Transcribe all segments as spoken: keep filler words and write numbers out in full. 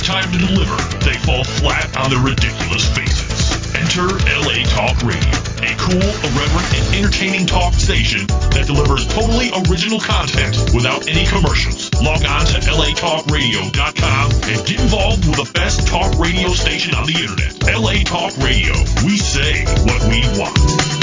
time to deliver, they fall flat on their ridiculous faces. Enter L A Talk Radio, a cool, irreverent, and entertaining talk station that delivers totally original content without any commercials. Log on to L A talk radio dot com and get involved with the best talk radio station on the internet. L A Talk Radio. We say what we want.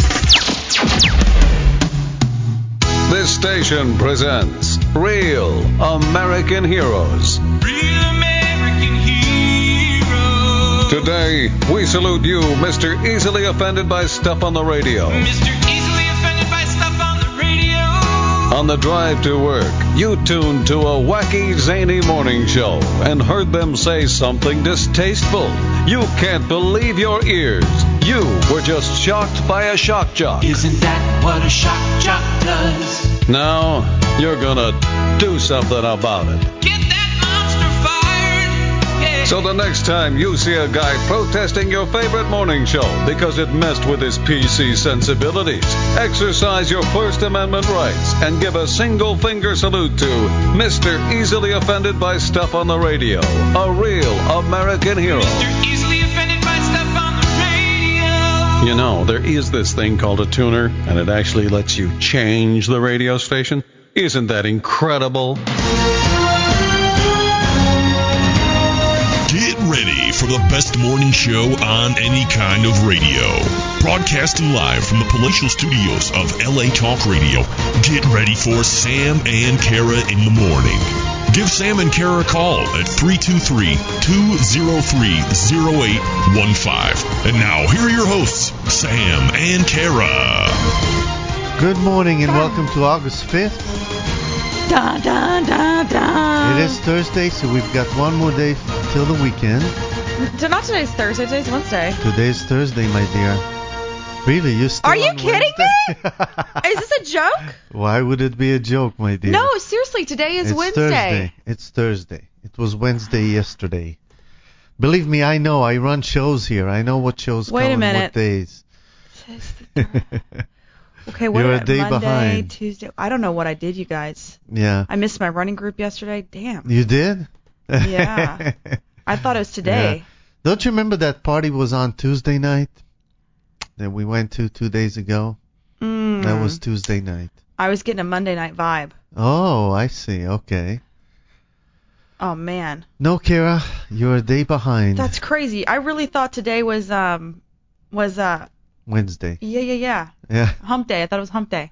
This station presents Real American Heroes. Real American Heroes. Today, we salute you, Mister Easily Offended by Stuff on the Radio. Mister Easily Offended by Stuff on the Radio. On the drive to work, you tuned to a wacky, zany morning show and heard them say something distasteful. You can't believe your ears. You were just shocked by a shock jock. Isn't that what a shock jock does? Now, you're gonna do something about it. Get that monster fired. Yeah. So the next time you see a guy protesting your favorite morning show because it messed with his P C sensibilities, exercise your First Amendment rights and give a single finger salute to Mister Easily Offended by Stuff on the Radio, a real American hero. Mister Easily Offended by Stuff on the Radio. You know, there is this thing called a tuner, and it actually lets you change the radio station. Isn't that incredible? Get ready for the best morning show on any kind of radio. Broadcasting live from the palatial studios of L A Talk Radio. Get ready for Sam and Kara in the morning. Give Sam and Kara a call at three two three, two oh three, oh eight one five. And now, here are your hosts, Sam and Kara. Good morning and welcome to August fifth. Da, da, da, da. It is Thursday, so we've got one more day till the weekend. So not today's Thursday, today's Wednesday. Today's Thursday, my dear. Really, you still Are you on kidding Wednesday? me? Is this a joke? Why would it be a joke, my dear? No, seriously, today is it's Wednesday. Thursday. It's Thursday. It was Wednesday yesterday. Believe me, I know. I run shows here. I know what shows Wait come a on minute. what days. Okay, what You're are a day Monday, behind. Tuesday? I don't know what I did, you guys. Yeah. I missed my running group yesterday. Damn. You did? Yeah. I thought it was today. Yeah. Don't you remember that party was on Tuesday night that we went to two days ago? Mm. That was Tuesday night. I was getting a Monday night vibe. Oh, I see. Okay. Oh, man. No, Kara, you're a day behind. That's crazy. I really thought today was, um, was, uh, Wednesday. yeah, yeah, yeah. Yeah. Hump day. I thought it was hump day.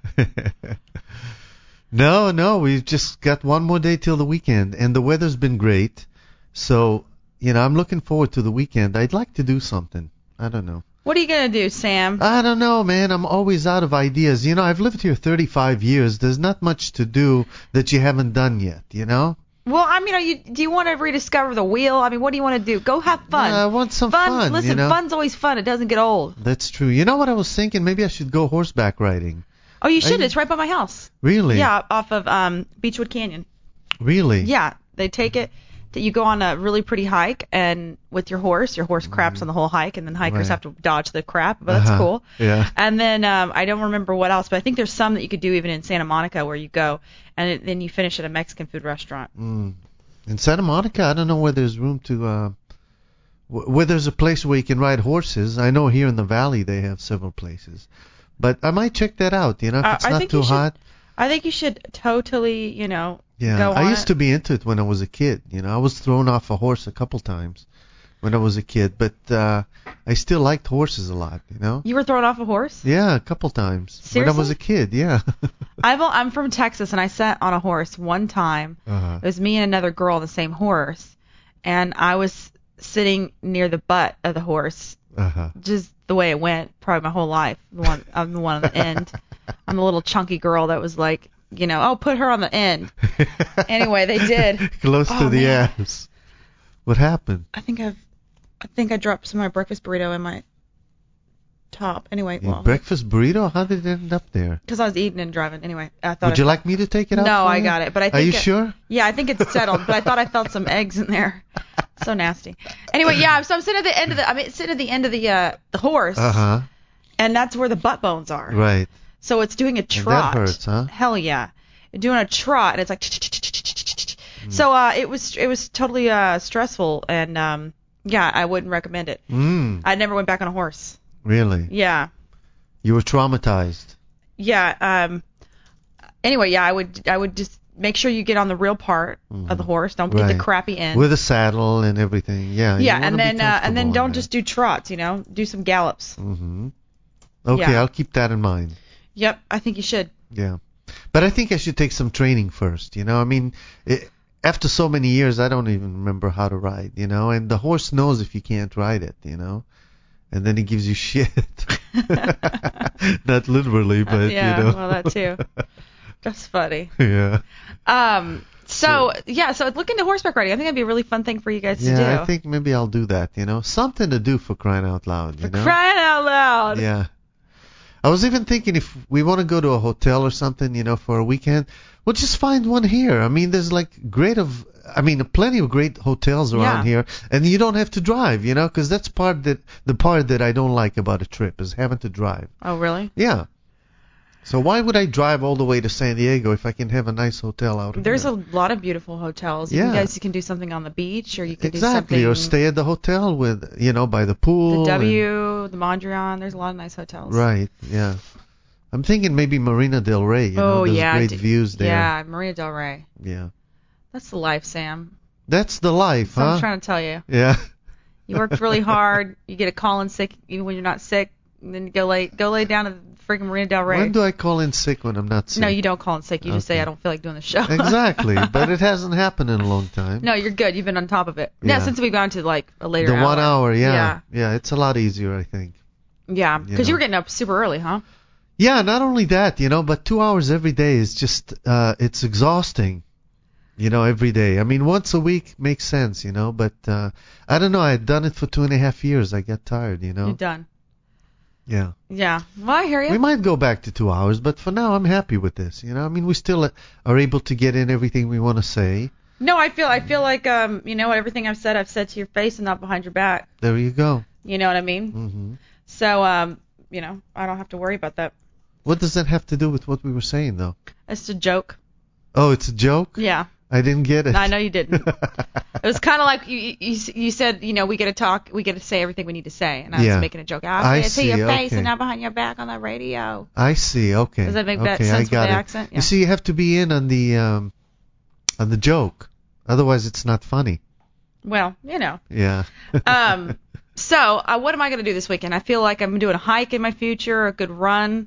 No, no, we've just got one more day till the weekend, and the weather's been great. So, you know, I'm looking forward to the weekend. I'd like to do something. I don't know. What are you going to do, Sam? I don't know, man. I'm always out of ideas. You know, I've lived here thirty-five years. There's not much to do that you haven't done yet, you know? Well, I mean, are you? Do you want to rediscover the wheel? I mean, what do you want to do? Go have fun. Yeah, I want some fun, Listen, you know? fun's always fun. It doesn't get old. That's true. You know what I was thinking? Maybe I should go horseback riding. Oh, you should. I- It's right by my house. Really? Yeah, off of um Beechwood Canyon. Really? Yeah, they take it. That you go on a really pretty hike, and with your horse, your horse craps on the whole hike, and then hikers Right. have to dodge the crap, but that's Uh-huh. cool. Yeah. And then um, I don't remember what else, but I think there's some that you could do even in Santa Monica where you go, and it, then you finish at a Mexican food restaurant. Mm. In Santa Monica, I don't know where there's room to, uh, wh- where there's a place where you can ride horses. I know here in the valley they have several places. But I might check that out, you know, if Uh, it's I not think too you should- hot. I think you should totally, you know, Yeah, go I on used it. to be into it when I was a kid. You know, I was thrown off a horse a couple times when I was a kid, but uh, I still liked horses a lot, you know? You were thrown off a horse? Yeah, a couple times. When I was Seriously? a kid, yeah. I've, I'm from Texas, and I sat on a horse one time. uh-huh. It was me and another girl on the same horse, and I was sitting near the butt of the horse, Uh-huh. just the way it went, probably my whole life. The one, I'm the one on the end. I'm the little chunky girl that was like, you know, oh, put her on the end. Anyway, they did. Close Oh, to the man. abs. What happened? I think I've, I think I dropped some of my breakfast burrito in my top. Anyway, Your well, breakfast burrito? How did it end up there? because I was eating and driving. Anyway, I thought. Would I you like me to take it out? No, for I you? got it, but I Are think you it- sure? Yeah, I think it's settled, but I thought I felt some eggs in there. So nasty. Anyway, yeah, so I'm sitting at the end of the, I mean, sitting at the end of the uh, the horse, Uh-huh. and that's where the butt bones are. Right. So it's doing a trot. that hurts, huh? Hell yeah. Doing a trot, and it's like, So uh, it was it was totally uh, stressful, and um, yeah, I wouldn't recommend it. Mm, I never went back on a horse. really? Yeah, You were traumatized. yeah. Um, anyway, yeah, I would I would just make sure you get on the real part of the horse. Don't get Right. the crappy end. With a saddle and everything. Yeah. you yeah, wanna and be then uh, and then comfortable don't in just do trots. You know, do some gallops. that. Mm-hmm. Okay, Yeah. I'll keep that in mind. Yep, I think you should. Yeah. But I think I should take some training first, you know. I mean, it, after so many years, I don't even remember how to ride, you know. And the horse knows if you can't ride it, you know. And then he gives you shit. Not literally, but, yeah, you know. well, that too. That's funny. yeah. Um. So yeah, so look into horseback riding. I think that'd be a really fun thing for you guys to do. Yeah, I think maybe I'll do that, you know. Something to do for crying out loud, you know. Crying out loud. Yeah. I was even thinking if we want to go to a hotel or something, you know, for a weekend, we'll just find one here. I mean, there's like great of, I mean, plenty of great hotels around Yeah. here, and you don't have to drive, you know, because that's part that the part that I don't like about a trip is having to drive. Oh, really? Yeah. So why would I drive all the way to San Diego if I can have a nice hotel out here? There's a lot of beautiful hotels. You Yeah. guys can do something on the beach, or you can exactly, do or something. stay at the hotel with, you know, by the pool. The and- W, the Mondrian. There's a lot of nice hotels. Right. Yeah. I'm thinking maybe Marina Del Rey. You know, Oh there's yeah. great d- views there. Yeah, Marina Del Rey. Yeah. That's the life, Sam. That's the life, That's what huh? I'm trying to tell you. Yeah. You worked really hard. You get a call in sick even when you're not sick. And then you go lay go lay down at freaking Marina Del Rey. When do I call in sick when I'm not sick? No, you don't call in sick. You just say Okay. I don't feel like doing the show. Exactly, but it hasn't happened in a long time. No, you're good. You've been on top of it. Yeah, Yeah. since we've gone to like a later the one hour, yeah. Yeah. yeah, it's a lot easier, I think. Yeah, because you, know. were getting up super early, huh? Yeah, not only that, you know, but two hours every day is just, uh, it's exhausting, you know, every day. I mean, once a week makes sense, you know, but uh, I don't know. I had done it for two and a half years. I got tired, you know. You're done. Yeah. Yeah. Well, I hear you. We might go back to two hours, but for now, I'm happy with this. You know, I mean, we still are able to get in everything we want to say. No, I feel I feel like um, you know, everything I've said, I've said to your face and not behind your back. There you go. You know what I mean? Hmm. So um, you know, I don't have to worry about that. What does that have to do with what we were saying, though? It's a joke. Oh, it's a joke? Yeah. I didn't get it. I know you didn't. It was kind of like you, you you said, you know, we get to talk, we get to say everything we need to say, and I Yeah. was making a joke. I'll I say it to see, your face okay. and not behind your back on the radio. I see. Okay. Does that make okay, that sense I with got the it. accent? Yeah. You see, you have to be in on the um, on the joke. Otherwise, it's not funny. Well, you know. Yeah. Um. So, uh, what am I going to do this weekend? I feel like I'm doing a hike in my future, a good run.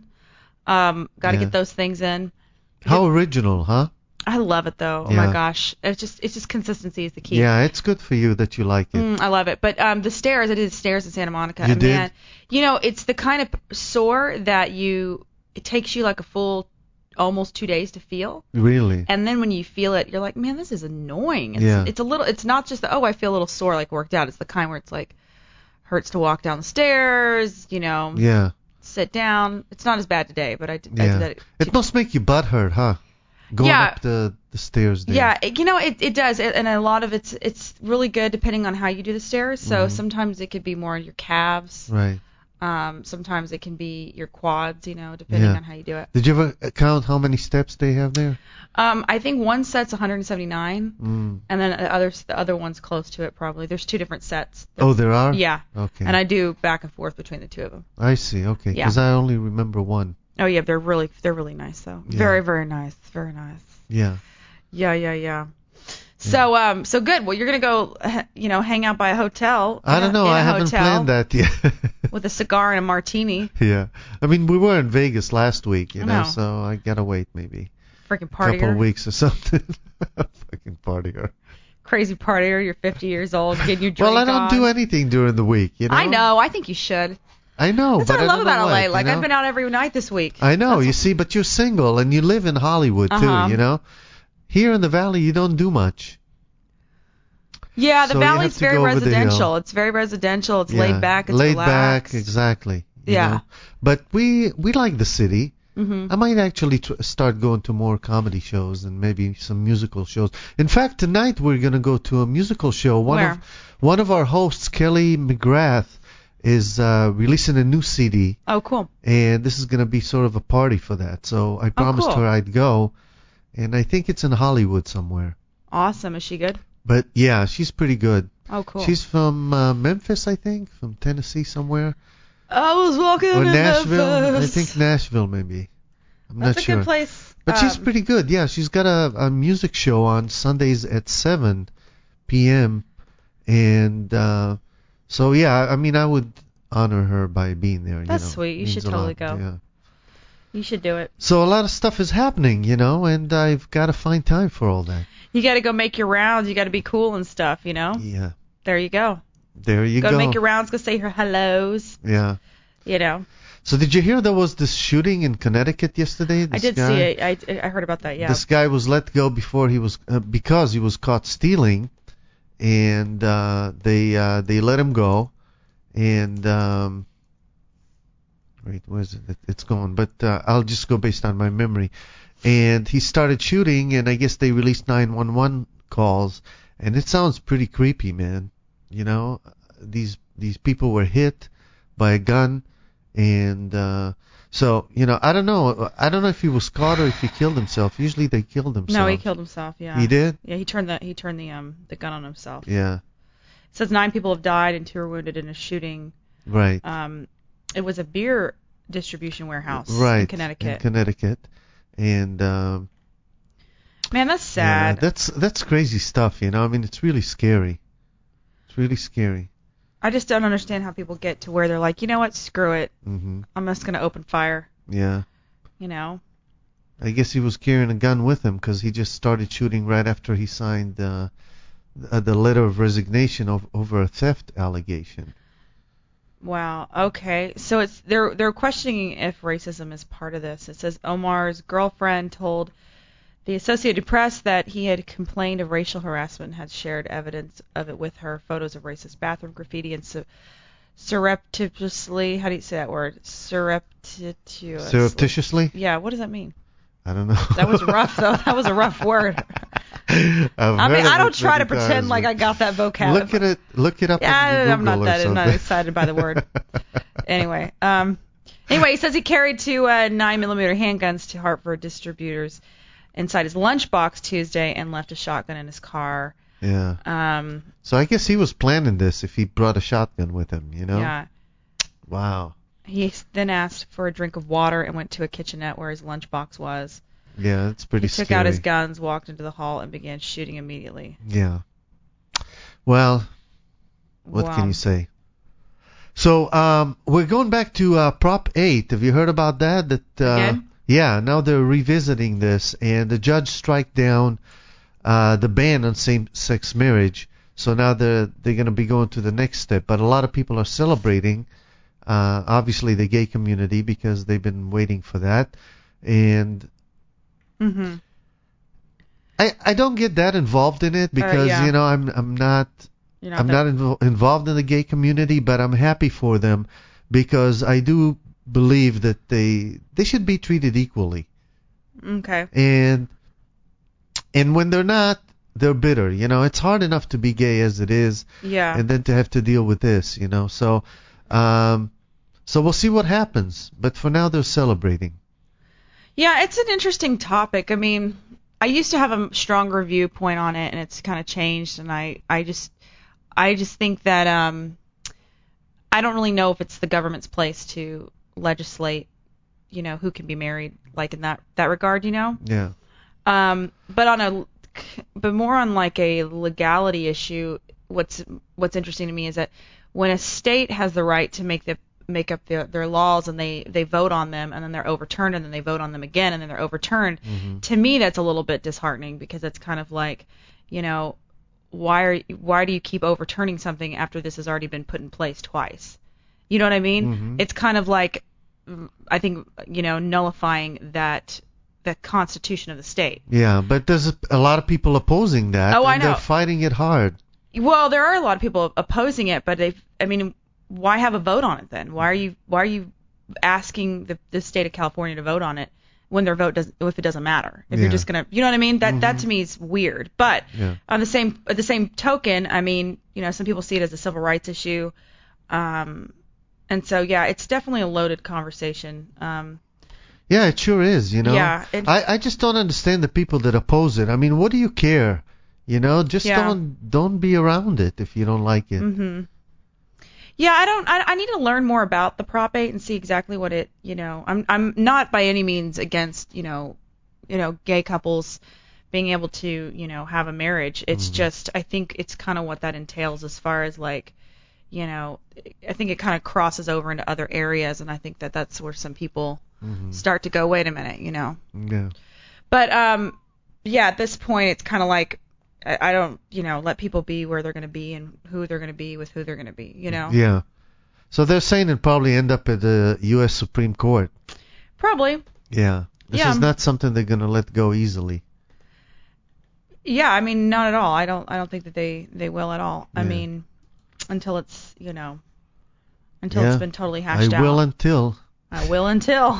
Um, got to Yeah. get those things in. How original, huh? I love it though. Oh Yeah. my gosh, it's just it's just consistency is the key. Yeah, it's good for you that you like it. Mm, I love it. But um, the stairs, I did the stairs in Santa Monica. You and did? Man, you know, it's the kind of sore that you it takes you like a full almost two days to feel. Really? And then when you feel it, you're like, man, this is annoying. It's, Yeah. it's a little. It's not just the, oh, I feel a little sore, like worked out. It's the kind where it's like hurts to walk down the stairs. You know, Yeah. sit down. It's not as bad today, but I did, I Yeah. did that. It must make you butthurt, huh? Going Yeah. up the, the stairs there. Yeah, it, you know, it it does, it, and a lot of it's it's really good depending on how you do the stairs. So sometimes it could be more your calves. Right. Um, sometimes it can be your quads. You know, depending Yeah. on how you do it. Did you ever count how many steps they have there? Um, I think one set's one hundred seventy-nine, Mm. and then the other the other one's close to it probably. There's two different sets. Oh, there are? Yeah. Okay. And I do back and forth between the two of them. I see. Okay. Yeah. Because I only remember one. Oh yeah, they're really they're really nice though. Yeah. Very very nice, very nice. Yeah. Yeah yeah yeah. So um so good. Well, you're gonna go, you know, hang out by a hotel. I in don't a- know. in a I haven't hotel planned that yet. with a cigar and a martini. Yeah. I mean, we were in Vegas last week, you I know, know. so I gotta wait maybe Freaking a couple of partier, weeks or something. Fucking partier. crazy partier. You're fifty years old, getting your drink Well, I don't on. do anything during the week, you know. I know. I think you should. I know, That's but what I love don't know about L A. what, Like you know? I've been out every night this week. I know, That's- you see, but you're single and you live in Hollywood Uh-huh. too, you know. Here in the Valley, you don't do much. Yeah, the So you have valley's to very go over the hill. residential. It's very residential. It's Yeah, laid back. It's laid relaxed. back, exactly. you Yeah. know. But we we like the city. Mhm. I might actually tr- start going to more comedy shows and maybe some musical shows. In fact, tonight we're going to go to a musical show. One Where? of one of our hosts, Kelly McGrath, is uh, releasing a new C D, Oh, cool. and this is going to be sort of a party for that. So I promised cool. her I'd go, and I think it's in Hollywood somewhere. Awesome. Is she good? But yeah, she's pretty good. Oh, cool. She's from uh, Memphis, I think, from Tennessee somewhere. I was walking Or in Nashville. Memphis. I think Nashville, maybe. I'm That's not a sure. good place. But she's Um, pretty good. Yeah, she's got a, a music show on Sundays at seven p.m. And uh, so, yeah, I mean, I would honor her by being there. You That's know. sweet. You Means should a totally lot, go. Yeah. You should do it. So a lot of stuff is happening, you know, and I've got to find time for all that. You got to go make your rounds. You got to be cool and stuff, you know? Yeah. There you go. There you go. go. Go make your rounds. Go say your hellos. Yeah. You know. So did you hear there was this shooting in Connecticut yesterday? This I did guy, see it. I, I heard about that, yeah. This guy was let go before he was uh, because he was caught stealing, and uh, they uh, they let him go, and um, wait, where's it? It- It's gone. But uh, I'll just go based on my memory. And he started shooting, and I guess they released nine one one calls, and it sounds pretty creepy, man. You know, these these people were hit by a gun, and uh, so you know, I don't know, I don't know if he was caught or if he killed himself. Usually they killed themselves. No, he killed himself, yeah. He did? Yeah, he turned the he turned the um the gun on himself. Yeah, It says nine people have died and two are wounded in a shooting. right. Um, it was a beer distribution warehouse right. in Connecticut. In Connecticut, and um, Man, that's yeah, sad. that's that's crazy stuff. You know, I mean, it's really scary. It's really scary. I just don't understand how people get to where they're like, you know what, screw it. hmm I'm just gonna open fire. Yeah. You know. I guess he was carrying a gun with him because he just started shooting right after he signed uh, the, the letter of resignation of, over a theft allegation. Wow. Okay. So it's they're they're questioning if racism is part of this. It says Omar's girlfriend told the Associated Press that he had complained of racial harassment and had shared evidence of it with her, photos of racist bathroom graffiti and su- surreptitiously. How do you say that word? Surreptitiously. Surreptitiously? Yeah. What does that mean? I don't know. That was rough though. That was a rough word. I've I heard mean, of I it don't try to many pretend times, like but I got that vocab. Look at it. Look it up. Yeah, on Google I'm not or that I'm not something. excited by the word. Anyway, um, anyway, he says he carried two uh, nine millimeter handguns to Hartford distributors inside his lunchbox Tuesday and left a shotgun in his car. Yeah. Um, So I guess he was planning this if he brought a shotgun with him, you know? yeah. Wow. He then asked for a drink of water and went to a kitchenette where his lunchbox was. Yeah, it's pretty He took scary. out his guns, walked into the hall, and began shooting immediately. Yeah. Well, what Wow. can you say? So um, we're going back to uh, Prop eight. Have you heard about that? That uh, Again? Yeah, now they're revisiting this, and the judge struck down uh, the ban on same-sex marriage. So now they're they're going to be going to the next step. But a lot of people are celebrating, uh, obviously the gay community, because they've been waiting for that. And Mm-hmm. I I don't get that involved in it because yeah. you know I'm I'm not. You're not I'm the- not invo- involved in the gay community, but I'm happy for them because I do believe that they they should be treated equally. Okay. And and when they're not, they're bitter. You know, it's hard enough to be gay as it is, Yeah. and then to have to deal with this. You know, so um, so we'll see what happens. But for now, they're celebrating. Yeah, it's an interesting topic. I mean, I used to have a stronger viewpoint on it, and it's kind of changed. And I, I just, I just think that um, I don't really know if it's the government's place to legislate, you know, who can be married, like in that that regard, you know. Yeah. Um, but on a, but more on like a legality issue, what's what's interesting to me is that when a state has the right to make the make up their, their laws and they, they vote on them and then they're overturned and then they vote on them again and then they're overturned. Mm-hmm. To me, that's a little bit disheartening because it's kind of like, you know, why are why do you keep overturning something after this has already been put in place twice? You know what I mean? Mm-hmm. It's kind of like, I think, you know, nullifying that the constitution of the state. Yeah, but there's a, a lot of people opposing that. Oh, I and know. They're fighting it hard. Well, there are a lot of people opposing it, but they, I mean, why have a vote on it then? Why are you why are you asking the, the state of California to vote on it when their vote doesn't if it doesn't matter? If Yeah. you're just gonna, you know what I mean? That Mm-hmm. that to me is weird. But Yeah. on the same at the same token, I mean, you know, some people see it as a civil rights issue, um, and so yeah, it's definitely a loaded conversation. Um, Yeah, it sure is, you know. Yeah, it- I, I just don't understand the people that oppose it. I mean, what do you care You know, just Yeah. don't don't be around it if you don't like it. hmm Yeah, I don't. I, I need to learn more about the Prop eight and see exactly what it. You know, I'm I'm not by any means against you know, you know, gay couples being able to you know have a marriage. It's just I think it's kind of what that entails as far as like, you know, I think it kind of crosses over into other areas, and I think that that's where some people Mhm. start to go, wait a minute, you know. Yeah. But um, yeah, at this point, it's kind of like I, I don't, you know, let people be where they're going to be and who they're going to be with who they're going to be, you know. Yeah. So they're saying it'll probably end up at the U S Supreme Court. Probably. Yeah. This Yeah. is not something they're going to let go easily. Yeah, I mean, not at all. I don't. I don't think that they they will at all. I Yeah. mean, until it's you know, until Yeah. it's been totally I hashed out. will until. I will until.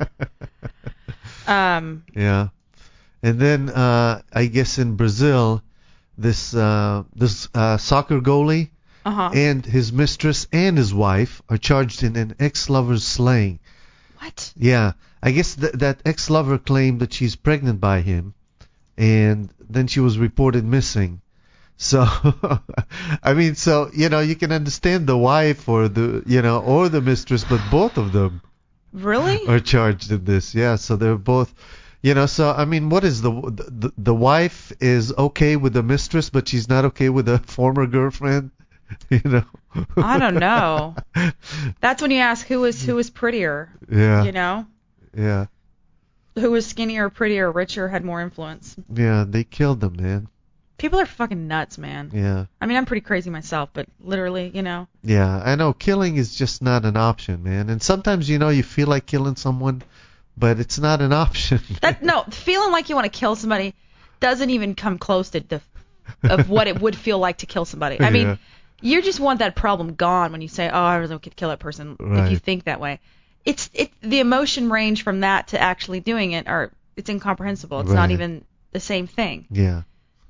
um. Yeah. And then uh, I guess in Brazil, this uh, this uh, soccer goalie Uh huh. and his mistress and his wife are charged in an ex-lover's slaying. What? Yeah. I guess th- that ex-lover claimed that she's pregnant by him, and then she was reported missing. So, I mean, so, you know, you can understand the wife or the, you know, or the mistress, but both of them Really? are charged in this. Yeah, so they're both, you know, so, I mean, what is the, the, the wife is okay with the mistress, but she's not okay with the former girlfriend, you know? I don't know. That's when you ask who was who was prettier. Yeah, You know, yeah, who was skinnier, prettier, richer, had more influence. yeah, they killed them, man. People are fucking nuts, man. Yeah. I mean, I'm pretty crazy myself, but literally, you know. Yeah, I know killing is just not an option, man. And sometimes, you know, you feel like killing someone, but it's not an option. That no, feeling like you want to kill somebody doesn't even come close to the of what it would feel like to kill somebody. I mean, Yeah. you just want that problem gone when you say, "Oh, I really could kill that person." If you Right. think that way, it's it the emotion range from that to actually doing it are it's incomprehensible. It's not Right. even the same thing. Yeah.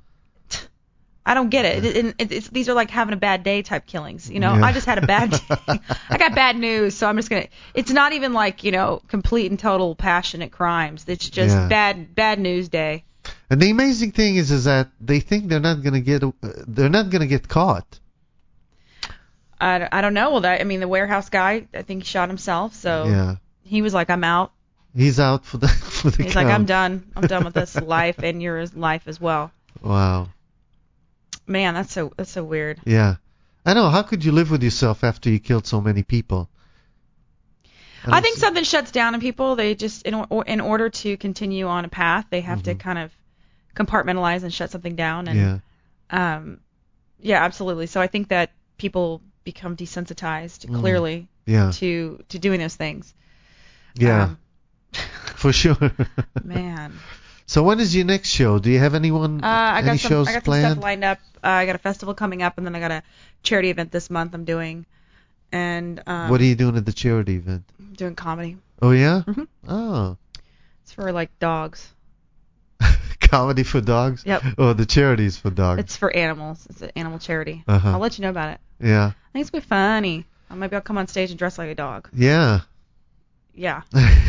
I don't get it. It, it, it it's, these are like having a bad day type killings. You know, Yeah. I just had a bad day. I got bad news, so I'm just gonna. It's not even like you know complete and total passionate crimes. It's just Yeah. bad bad news day. And the amazing thing is, is that they think they're not gonna get, uh, they're not gonna get caught. I, I don't know. Well, that I mean the warehouse guy. I think he shot himself. So Yeah. he was like, I'm out. He's out for the for the He's count. like, I'm done. I'm done with this life and your life as well. Wow. Man, that's so that's so weird. Yeah. I know. How could you live with yourself after you killed so many people? I don't think see- something shuts down in people. They just in or, in order to continue on a path, they have to Mhm. kind of compartmentalize and shut something down. And Yeah. um, yeah, absolutely. So I think that people become desensitized Mhm. clearly Yeah. to to doing those things. Yeah. Um, For sure. man. So when is your next show? Do you have anyone? Uh, I any got some shows I got some planned? stuff lined up. Uh, I got a festival coming up, and then I got a charity event this month I'm doing, and um, What are you doing at the charity event? doing comedy. Oh yeah. Mhm. Oh. It's for like dogs. Comedy for dogs. Yep. Oh, the charity's for dogs. It's for animals. It's an animal charity. Uh-huh. I'll let you know about it. Yeah. I think it's gonna be funny. Or maybe I'll come on stage and dress like a dog. Yeah. Yeah.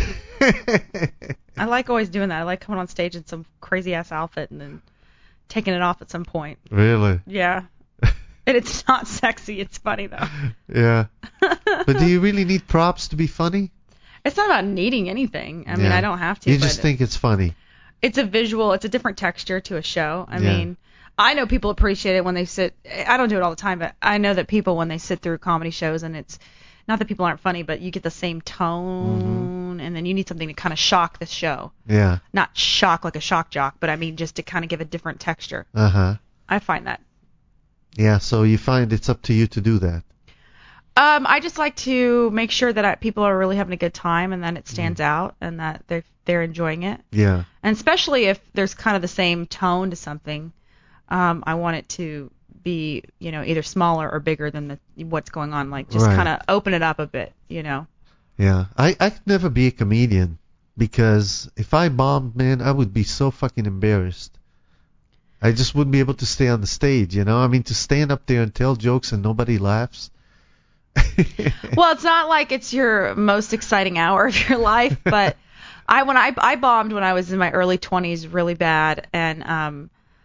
I like always doing that. I like coming on stage in some crazy ass outfit and then taking it off at some point. Really? Yeah. And it's not sexy. It's funny though. Yeah. But do you really need props to be funny? It's not about needing anything. I mean, Yeah. I don't have to. You but just think it's funny. it's a visual. It's a different texture to a show. I Yeah. mean, I know people appreciate it when they sit. I don't do it all the time, but I know that people when they sit through comedy shows and it's not that people aren't funny, but you get the same tone, Mm-hmm. and then you need something to kind of shock the show. Yeah. Not shock like a shock jock, but I mean just to kind of give a different texture. Uh huh. I find that. Yeah. So you find it's up to you to do that. Um, I just like to make sure that I, people are really having a good time and that it stands out and that they're they're enjoying it. Yeah. And especially if there's kind of the same tone to something, um, I want it to be, you know, either smaller or bigger than the what's going on. Like just Right. kind of open it up a bit, you know. Yeah. I I could never be a comedian because if I bombed, man, I would be so fucking embarrassed. I just wouldn't be able to stay on the stage, you know? I mean, to stand up there and tell jokes and nobody laughs. Well, it's not like it's your most exciting hour of your life, but I when I I bombed when I was in my early twenties really bad, and um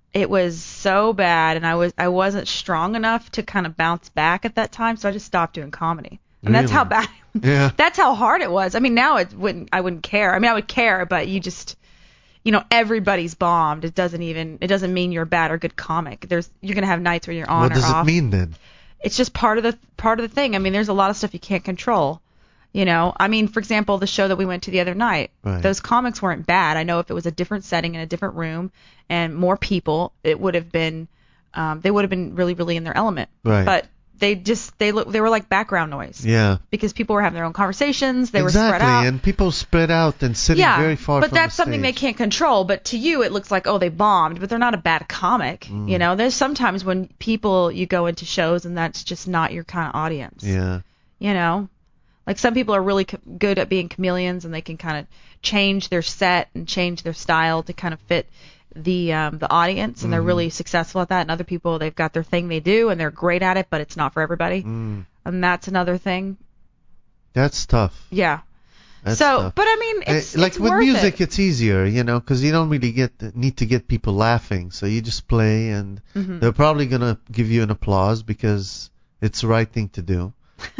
it was so bad, and I was I wasn't strong enough to kind of bounce back at that time, so I just stopped doing comedy. And that's how Really? bad. Yeah. That's how hard it was. I mean, now it wouldn't. I wouldn't care. I mean, I would care, but you just, you know, everybody's bombed. It doesn't even. It doesn't mean you're a bad or good comic. There's you're gonna have nights where you're on What or does off. it mean then? It's just part of the part of the thing. I mean, there's a lot of stuff you can't control. You know, I mean, for example, the show that we went to the other night, Right. those comics weren't bad. I know if it was a different setting in a different room and more people, it would have been, um, they would have been really, really in their element. Right. But they just, they look, they were like background noise Yeah. because people were having their own conversations. They exactly. were spread out. And people spread out and sitting yeah, very far but from that's the something they stage. can't control. But to you, it looks like, oh, they bombed, but they're not a bad comic. Mm. You know, there's sometimes when people, you go into shows and that's just not your kind of audience. Yeah. You know, like some people are really co- good at being chameleons and they can kind of change their set and change their style to kind of fit the um, the audience, and they're really successful at that. And other people, they've got their thing they do and they're great at it, but it's not for everybody. Mm. And that's another thing. That's tough. Yeah. That's so, tough. but I mean, it's, Uh, like it's with worth music, it. it's easier, you know, because you don't really get need to get people laughing. So you just play, and Mhm. they're probably gonna give you an applause because it's the right thing to do.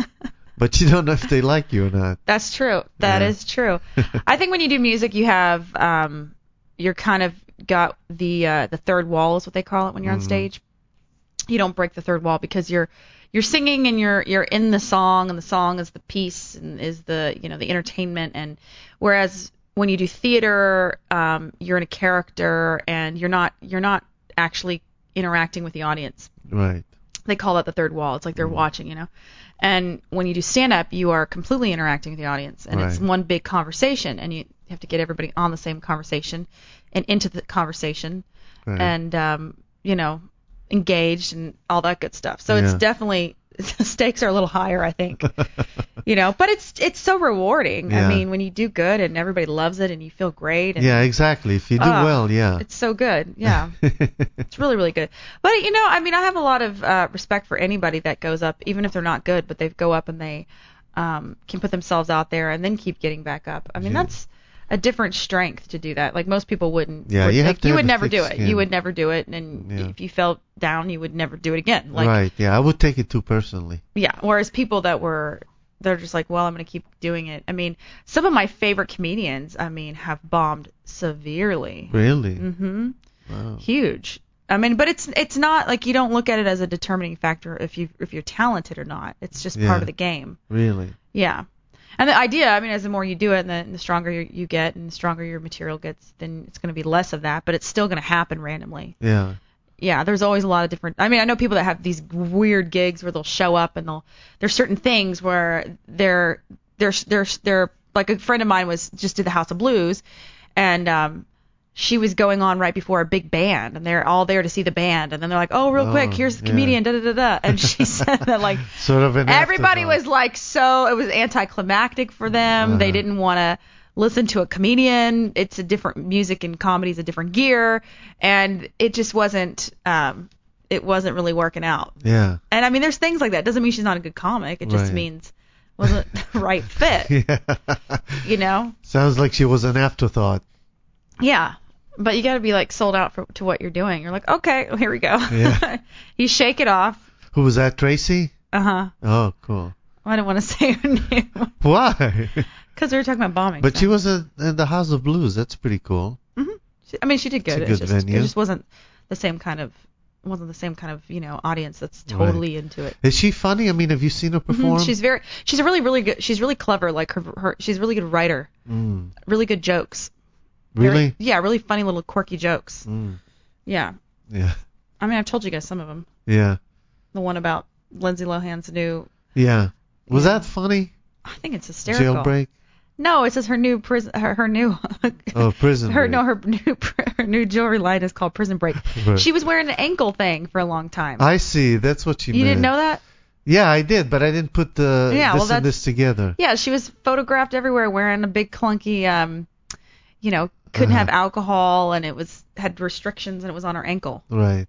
But you don't know if they like you or not. That's true. That Yeah. is true. I think when you do music, you have um, you're kind of got the uh, the third wall is what they call it when you're on Mhm. stage. You don't break the third wall because you're you're singing and you're you're in the song, and the song is the piece and is the you know the entertainment. And whereas when you do theater, um, you're in a character and you're not you're not actually interacting with the audience. Right. They call that the third wall. It's like they're watching, you know. And when you do stand-up, you are completely interacting with the audience, and it's Right. one big conversation, and you have to get everybody on the same conversation and into the conversation, Right. and um, you know, engaged and all that good stuff. So it's Yeah. definitely the stakes are a little higher, I think. You know, but it's it's so rewarding. Yeah. I mean, when you do good and everybody loves it and you feel great, and Yeah, exactly. If you do Ah, well, yeah. it's so good. Yeah. It's really, really good. But, you know, I mean, I have a lot of uh, respect for anybody that goes up, even if they're not good, but they go up and they um, can put themselves out there and then keep getting back up. I mean, Yeah. that's a different strength to do that. Like, most people wouldn't. Yeah, would you have think- to you have would a never thick do it. skin. You would never do it. And Yeah. if you fell down, you would never do it again. Like, Right. Yeah, I would take it too personally. yeah. Whereas people that were, they're just like, well, I'm going to keep doing it. I mean, some of my favorite comedians, I mean, have bombed severely. Really? Mm-hmm. Wow. Huge. I mean, but it's it's not like you don't look at it as a determining factor if you if you're talented or not. It's just Yeah. part of the game. Really? Yeah. And the idea, I mean, as the more you do it, and the, the stronger you, you get, and the stronger your material gets, then it's going to be less of that. But it's still going to happen randomly. Yeah. Yeah, there's always a lot of different. I mean, I know people that have these weird gigs where they'll show up and they'll. There's certain things where they're they're they're they're like a friend of mine was just did the House of Blues, and um, she was going on right before a big band, and they're all there to see the band, and then they're like, oh, real Oh, quick, here's the yeah. comedian, da da da da, and she said that like Sort of an everybody afterthought. was like so it was anticlimactic for them. Uh-huh. They didn't want to listen to a comedian. It's a different music, and comedy's a different gear, and it just wasn't um it wasn't really working out. Yeah. And I mean, there's things like that. Doesn't mean she's not a good comic. It just Right. means wasn't the right fit. Yeah. You know? Sounds like she was an afterthought. Yeah. But you got to be like sold out for to what you're doing. You're like, okay, well, here we go. Yeah. You shake it off. Who was that, Tracy? Uh huh. Oh, cool. I don't want to say her name Why? because we were talking about bombing. But so. she was a, in the House of Blues. That's pretty cool. She- I mean, she did good. It's a It good just, venue. It just wasn't the same kind of wasn't the same kind of you know audience that's totally into it. Is she funny? I mean, have you seen her Mhm. perform? She's very she's a really really good. She's really clever. Like her her she's a really good writer. Mm. Really good jokes. Very- Really? yeah, really funny little quirky jokes. Mm. Yeah. Yeah. I mean, I've told you guys some of them. Yeah. The one about Lindsay Lohan's new. Yeah. Was Yeah. that funny? I think it's hysterical. Jailbreak? No, it says her new prison. Her, her new. Oh, Prison her Break. no, her new her new jewelry line is called Prison Break. Right. She was wearing an ankle thing for a long time. I see. That's what she you meant. didn't know that? Yeah, I did, but I didn't put the Yeah, this well, and that's- this together. Yeah, she was photographed everywhere wearing a big clunky, um, you know, couldn't Uh-huh. have alcohol, and it was had restrictions, and it was on her ankle, Right.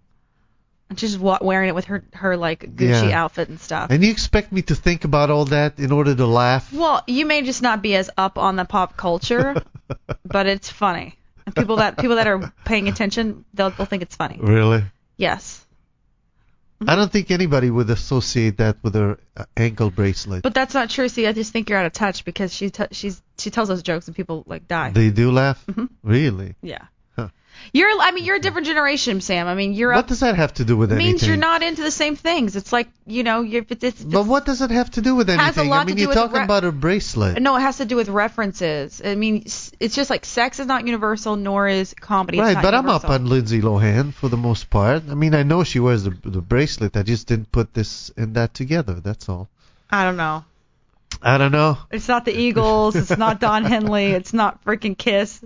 and she's just wa- wearing it with her her like Gucci Yeah. outfit and stuff. And you expect me to think about all that in order to laugh? Well, you may just not be as up on the pop culture, but it's funny. And people that people that are paying attention, they'll they'll think it's funny. Really? Yes. I don't think anybody would associate that with her uh, ankle bracelet. But that's not true. See, I just think you're out of touch because she t- she's she tells those jokes and people like die. They do laugh? Mm-hmm. Really? Yeah. Huh. You're I mean you're a different generation, Sam. I mean you're What up. does that have to do with It anything? means you're not into the same things. It's like you know you're. It's, it's, But what does it have to do with has a anything? lot I mean, to do you're with talking re- about her bracelet. No, it has to do with references. I mean, s- it's just like sex is not universal, nor is comedy. It's Right, not but I'm universal. up on Lindsay Lohan for the most part. I mean, I know she wears the, the bracelet. I just didn't put this and that together. That's all. I don't know. I don't know. It's not the Eagles. It's not Don Henley. It's not freaking Kiss.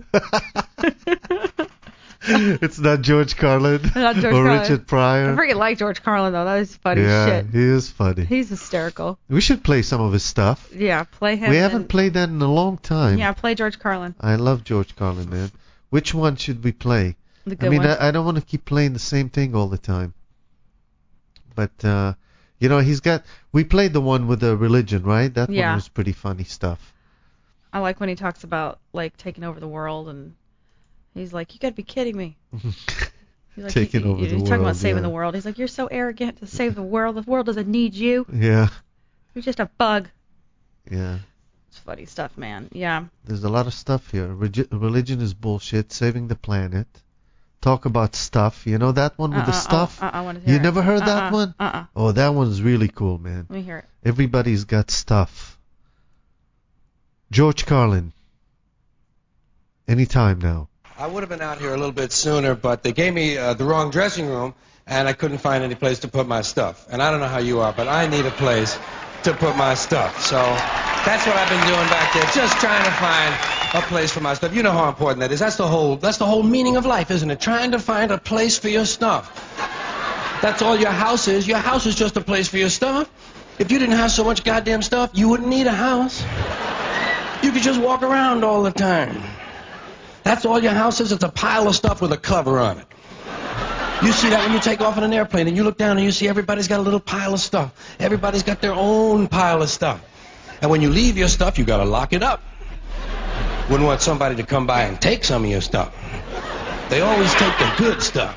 It's not George Carlin Not George or Carlin. Richard I Pryor. freaking like George Carlin though. That is funny yeah, shit. he is funny. He's hysterical. We should play some of his stuff. Yeah, play him. We haven't and- played that in a long time. Yeah, play George Carlin. I love George Carlin, man. Which one should we play? The good I mean, one. I, I don't want to keep playing the same thing all the time. But, uh, you know, he's got... We played the one with the religion, right? That Yeah. one was pretty funny stuff. I like when he talks about like taking over the world and he's like, you gotta be kidding me. He's like, Taking you, you, over He's the talking about world, saving yeah. the world. He's like, you're so arrogant to save the world. The world doesn't need you. Yeah, You're just a bug. yeah. It's funny stuff, man. Yeah. There's a lot of stuff here. Regi- religion is bullshit. Saving the planet. Talk about stuff. You know that one with Uh-uh, the stuff? I, I want to hear You it. never heard uh-uh, that one? Uh-uh. Oh, that one's really cool, man. Let me hear it. Everybody's got stuff. George Carlin. Anytime now. I would have been out here a little bit sooner, but they gave me uh, the wrong dressing room, and I couldn't find any place to put my stuff. And I don't know how you are, but I need a place to put my stuff. So that's what I've been doing back there, just trying to find a place for my stuff. You know how important that is. That's the whole, that's the whole meaning of life, isn't it? Trying to find a place for your stuff. That's all your house is. Your house is just a place for your stuff. If you didn't have so much goddamn stuff, you wouldn't need a house. You could just walk around all the time. That's all your house is. It's a pile of stuff with a cover on it. You see that when you take off on an airplane and you look down and you see everybody's got a little pile of stuff. Everybody's got their own pile of stuff. And when you leave your stuff, you got to lock it up. Wouldn't want somebody to come by and take some of your stuff. They always take the good stuff.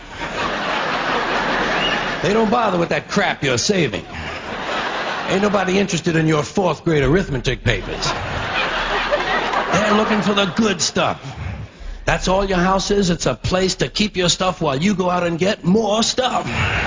They don't bother with that crap you're saving. Ain't nobody interested in your fourth grade arithmetic papers. They're looking for the good stuff. That's all your house is. It's a place to keep your stuff while you go out and get more stuff.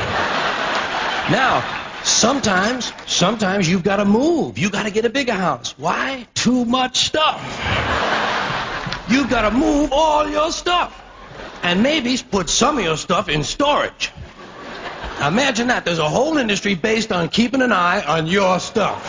Now, sometimes, sometimes you've got to move. You've got to get a bigger house. Why? Too much stuff. You've got to move all your stuff. And maybe put some of your stuff in storage. Now imagine that. There's a whole industry based on keeping an eye on your stuff.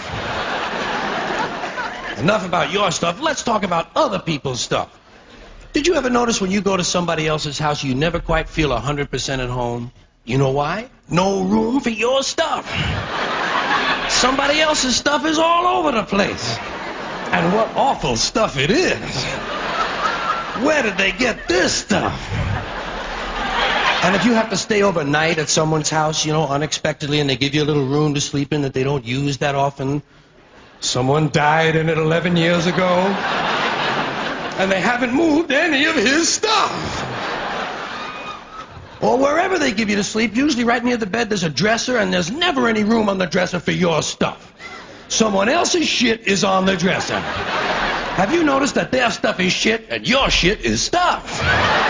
Enough about your stuff. Let's talk about other people's stuff. Did you ever notice when you go to somebody else's house, you never quite feel one hundred percent at home? You know why? No room for your stuff. Somebody else's stuff is all over the place. And what awful stuff it is. Where did they get this stuff? And if you have to stay overnight at someone's house, you know, unexpectedly, and they give you a little room to sleep in that they don't use that often, someone died in it eleven years ago, and they haven't moved any of his stuff. Or wherever they give you to sleep, usually right near the bed, there's a dresser, and there's never any room on the dresser for your stuff. Someone else's shit is on the dresser. Have you noticed that their stuff is shit and your shit is stuff? Get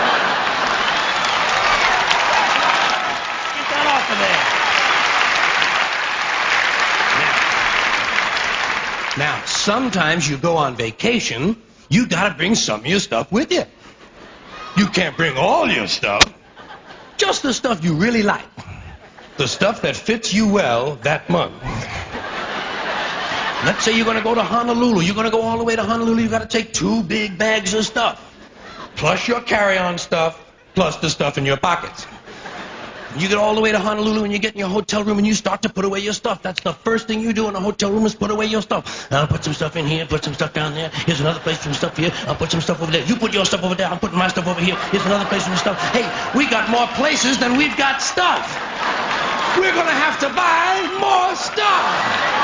that off of there. Now, now, sometimes you go on vacation, you gotta bring some of your stuff with you. You can't bring all your stuff. Just the stuff you really like. The stuff that fits you well that month. Let's say you're going to go to Honolulu. You're going to go all the way to Honolulu. You've got to take two big bags of stuff. Plus your carry-on stuff, plus the stuff in your pockets. You get all the way to Honolulu and you get in your hotel room and you start to put away your stuff. That's the first thing you do in a hotel room is put away your stuff. I'll put some stuff in here, put some stuff down there. Here's another place for some stuff here. I'll put some stuff over there. You put your stuff over there. I'm putting my stuff over here. Here's another place for some stuff. Hey, we got more places than we've got stuff. We're going to have to buy more stuff.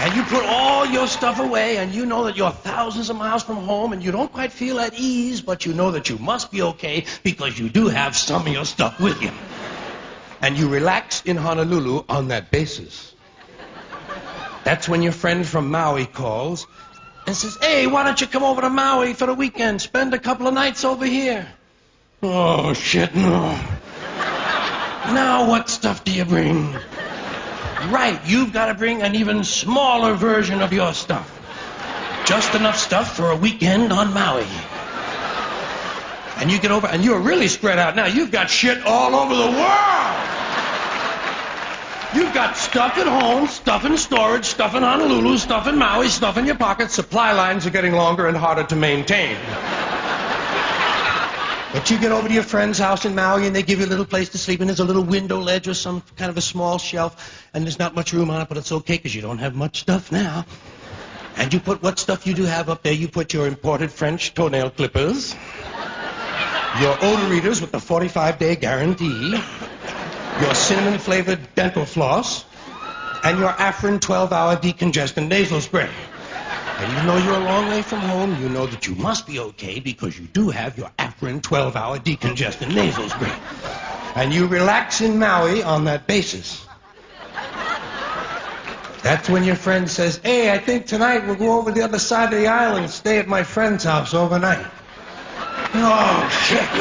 And you put all your stuff away, and you know that you're thousands of miles from home, and you don't quite feel at ease, but you know that you must be okay because you do have some of your stuff with you. And you relax in Honolulu on that basis. That's when your friend from Maui calls and says, hey, why don't you come over to Maui for the weekend? Spend a couple of nights over here. Oh, shit, no. Now what stuff do you bring? Right, you've got to bring an even smaller version of your stuff. Just enough stuff for a weekend on Maui. And you get over, and you're really spread out now. You've got shit all over the world. You've got stuff at home, stuff in storage, stuff in Honolulu, stuff in Maui, stuff in your pockets. Supply lines are getting longer and harder to maintain. But you get over to your friend's house in Maui, and they give you a little place to sleep, and there's a little window ledge or some kind of a small shelf, and there's not much room on it, but it's okay because you don't have much stuff now. And you put what stuff you do have up there. You put your imported French toenail clippers, your odor readers with the forty-five day guarantee, your cinnamon-flavored dental floss, and your Afrin twelve hour decongestant nasal spray. And even though you're a long way from home, you know that you must be okay because you do have your Afrin twelve hour decongestant nasal spray. And you relax in Maui on that basis. That's when your friend says, hey, I think tonight we'll go over the other side of the island and stay at my friend's house overnight. Oh, shit,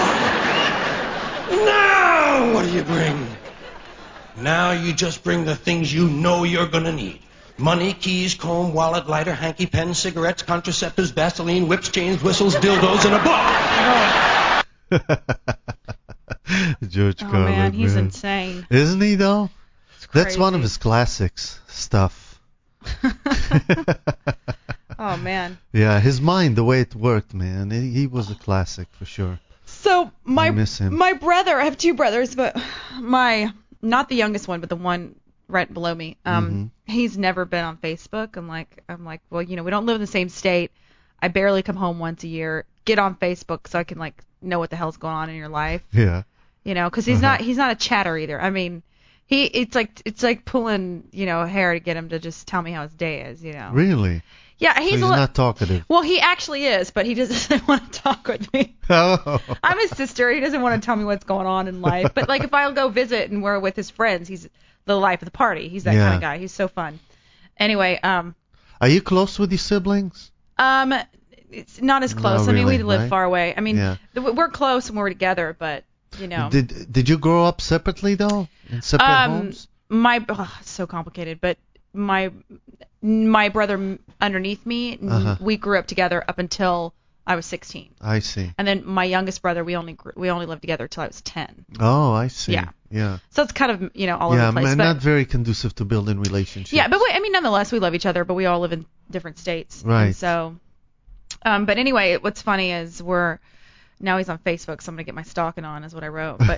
no. Now, what do you bring? Now you just bring the things you know you're going to need. Money, keys, comb, wallet, lighter, hanky, pen, cigarettes, contraceptives, Vaseline, whips, chains, whistles, dildos, and a book. George Oh, Carlin, man, he's man. insane. Isn't he, though? It's That's one of crazy. his classics stuff. Oh, man. Yeah, his mind, the way it worked, man. He, he was a classic for sure. So my I miss him. my brother, I have two brothers, but my not the youngest one, but the one right below me. Um, Mm-hmm. he's never been on Facebook. I'm like, I'm like, well, you know, we don't live in the same state. I barely come home once a year. Get on Facebook so I can like know what the hell's going on in your life. Yeah. You know, because he's Uh-huh. not he's not a chatter either. I mean, he it's like it's like pulling you know hair to get him to just tell me how his day is. You know. Really? Yeah, So he's he's a li- not talkative. well, he actually is, but he just doesn't want to talk with me. Oh. I'm his sister. He doesn't want to tell me what's going on in life. But like if I'll go visit and we're with his friends, he's the life of the party. He's that Yeah. kind of guy. He's so fun. Anyway, um, Are you close with your siblings? um, it's not as close. Not I mean, we really, live right? far away. I mean, Yeah. th- we're close when we're together, but you know. Did Did you grow up separately though? In separate Um, homes? my ugh, it's so complicated, but my my brother m- underneath me, n- Uh-huh. we grew up together up until I was sixteen, I see. and then my youngest brother, we only grew, we only lived together till I was ten. Oh, I see. Yeah. Yeah. So it's kind of you know all yeah, over the place. man, but, not very conducive to building relationships. yeah, but we, I mean, nonetheless, we love each other, but we all live in different states. Right. And so, um, but anyway, what's funny is we're now he's on Facebook, so I'm gonna get my stalking on, is what I wrote. But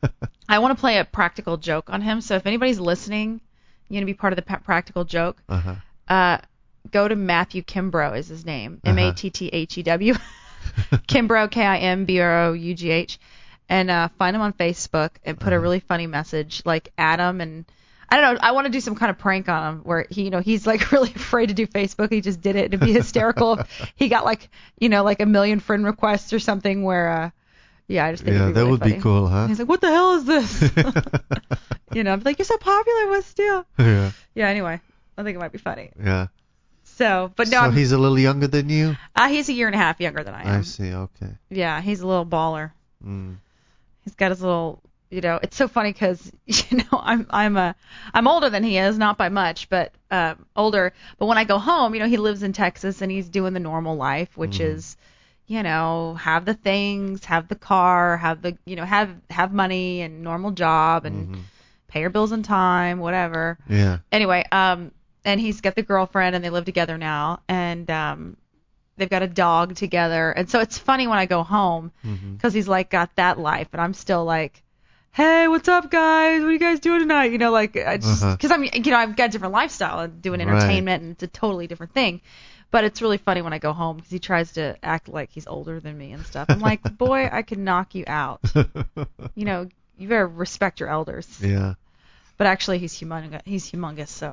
I want to play a practical joke on him. So if anybody's listening, you're gonna be part of the pa- practical joke. uh-huh. Uh, go to Matthew Kimbrough is his name, Uh-huh. M A T T H E W, Kimbrough, K I M B R O U G H, and uh, find him on Facebook and put a really funny message like Adam and I don't know. I want to do some kind of prank on him where he, you know, he's like really afraid to do Facebook. He just did it. It'd be hysterical if he got like, you know, like a million friend requests or something where, uh, yeah, I just think Yeah, it'd be that really would funny. be cool, huh? He's like, what the hell is this? You know, I'm like, you're so popular. What's the deal? yeah. Yeah. Anyway, I think it might be funny. Yeah. So, but no, so I'm, he's a little younger than you? uh, he's a year and a half younger than I am. I see. Okay. Yeah, he's a little baller. Mm. He's got his little, you know, it's so funny because, you know, I'm I'm a I'm older than he is, not by much, but uh, older. But when I go home, you know, he lives in Texas and he's doing the normal life, which Mhm. is, you know, have the things, have the car, have the, you know, have have money and normal job and Mhm. pay your bills on time, whatever. Yeah. Anyway, um, and he's got the girlfriend and they live together now, and um, they've got a dog together, and so it's funny when I go home Mhm. because he's like got that life, and I'm still like, hey, what's up, guys? What are you guys doing tonight? You know, like I just Uh-huh. because I'm, you know, I've got a different lifestyle and doing Right. entertainment, and it's a totally different thing. But it's really funny when I go home because he tries to act like he's older than me and stuff. I'm like, boy, I could knock you out. You know, you better respect your elders. yeah. But actually, he's humongous. He's humongous, so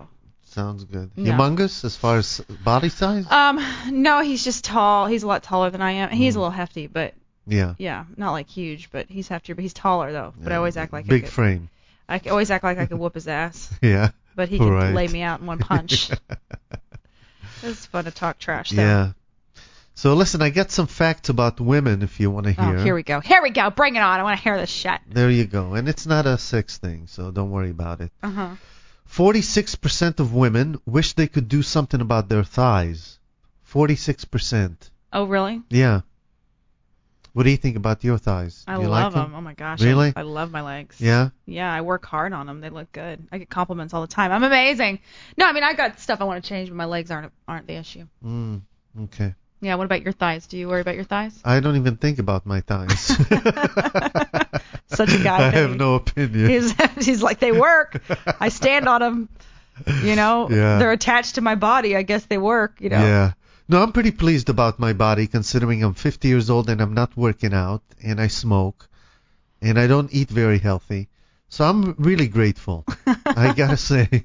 Sounds good. No. Humongous as far as body size? Um, no, he's just tall. He's a lot taller than I am. He's Mm. a little hefty, but Yeah. yeah, not like huge, but he's heftier. But he's taller though. But I Yeah, always act like big I could, frame. I could always act like I could whoop his ass, Yeah. but he can Right. lay me out in one punch. It's fun to talk trash though. Yeah. So listen, I got some facts about women if you want to hear. Oh, here we go. Here we go. Bring it on. I want to hear this shit. There you go. And it's not a sex thing, so don't worry about it. Uh huh. forty-six percent of women wish they could do something about their thighs. forty-six percent. Oh, really? Yeah. What do you think about your thighs? I Do you love like them. Oh my gosh. Really? I, I love my legs. Yeah? Yeah, I work hard on them. They look good. I get compliments all the time. I'm amazing. No, I mean I got stuff I want to change, but my legs aren't aren't the issue. Mm, okay. Yeah. What about your thighs? Do you worry about your thighs? I don't even think about my thighs. Such a guy. I have Vinny. no opinion. He's he's like they work. I stand on them. You know. Yeah. They're attached to my body. I guess they work. You know. Yeah. No, I'm pretty pleased about my body considering I'm fifty years old and I'm not working out and I smoke and I don't eat very healthy. So I'm really grateful. I gotta say.